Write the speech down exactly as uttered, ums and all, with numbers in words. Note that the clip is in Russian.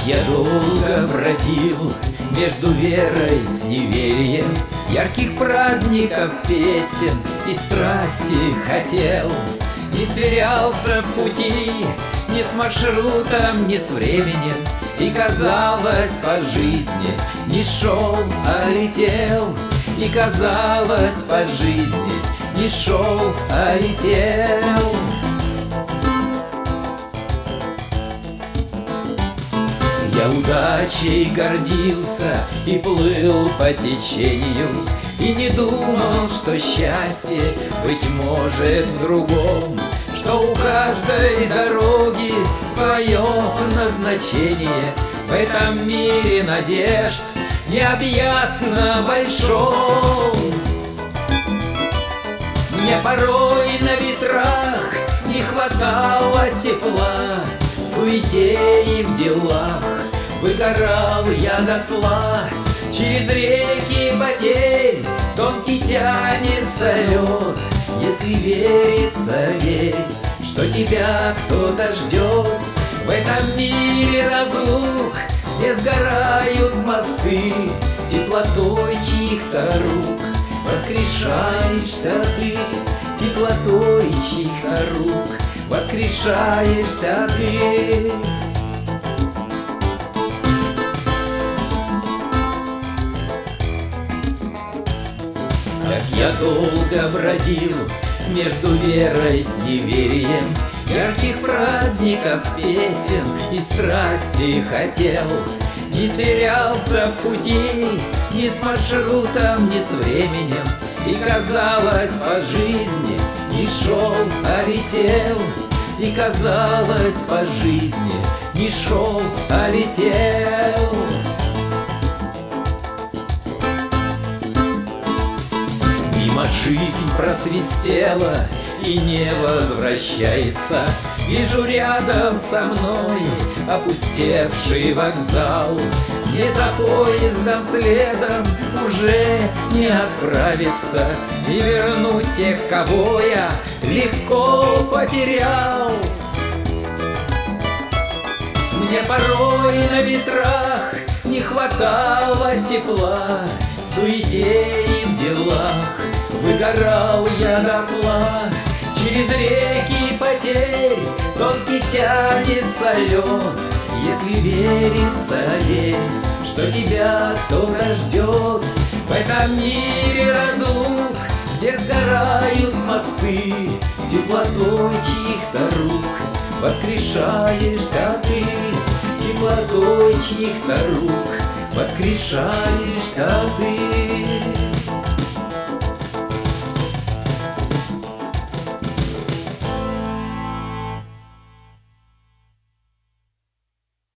Я долго бродил между верой с неверием, ярких праздников, песен и страсти хотел. Не сверялся в пути ни с маршрутом, ни с временем, и казалось, по жизни не шел, а летел. И казалось, по жизни не шел, а летел. Я удачей гордился и плыл по течению, и не думал, что счастье, быть может, в другом, что у каждой дороги свое назначение. В этом мире надежд необъятно большом. Мне порой на ветрах не хватало тепла, в суете и в делах выгорал я дотла. Через реки потерь тонкий тянется лед. Если верится, верь, что тебя кто-то ждет. В этом мире разлук, где сгорают мосты, теплотой чьих-то рук воскрешаешься ты. Теплотой чьих-то рук воскрешаешься ты. Как я долго бродил между верой с неверием, ярких праздников, песен и страсти хотел. Не сверялся в пути ни с маршрутом, ни с временем, и казалось, по жизни не шел, а летел. И казалось, по жизни не шел, а летел. Мимо жизнь просвистела и не возвращается. Вижу рядом со мной опустевший вокзал. Мне за поездом следом уже не отправиться и вернуть тех, кого я легко потерял. Мне порой на ветрах не хватало тепла, в суете и в делах выгорал я дотла. Через реки потерь тонкий тянется лед. Если верится, верь, что тебя кто-то ждет. В этом мире разлук, где сгорают мосты, теплотой чьих-то рук воскрешаешься ты. Теплотой чьих-то рук воскрешаешься ты.